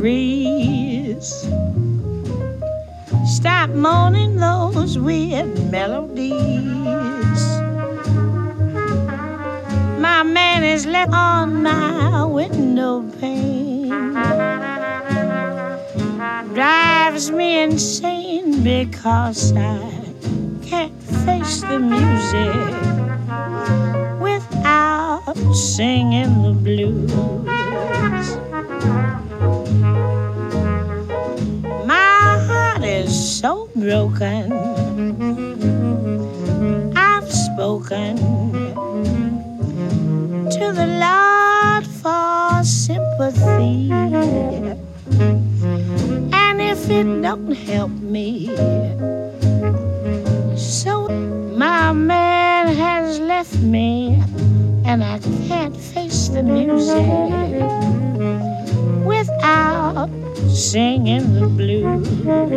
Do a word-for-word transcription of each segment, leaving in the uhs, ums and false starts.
breeze. Stop moaning those weird melodies. My man is left on my window pane. Drives me insane because I can't face the music without singing the blues. My heart is so broken. I've spoken to the Lord for sympathy, and if it don't help me, so my man has left me, and I can't face the music without singing the blues.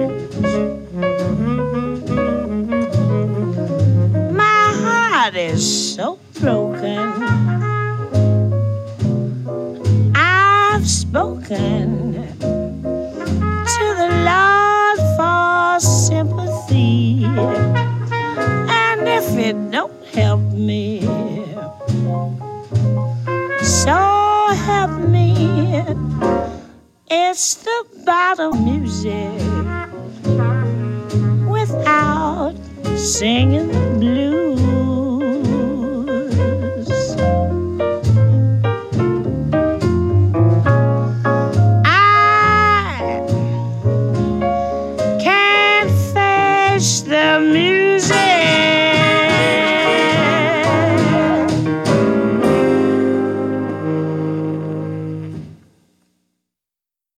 My heart is so broken. I've spoken to the Lord for sympathy, and if it don't help me, so help me, it's the bottom music without singing the blues.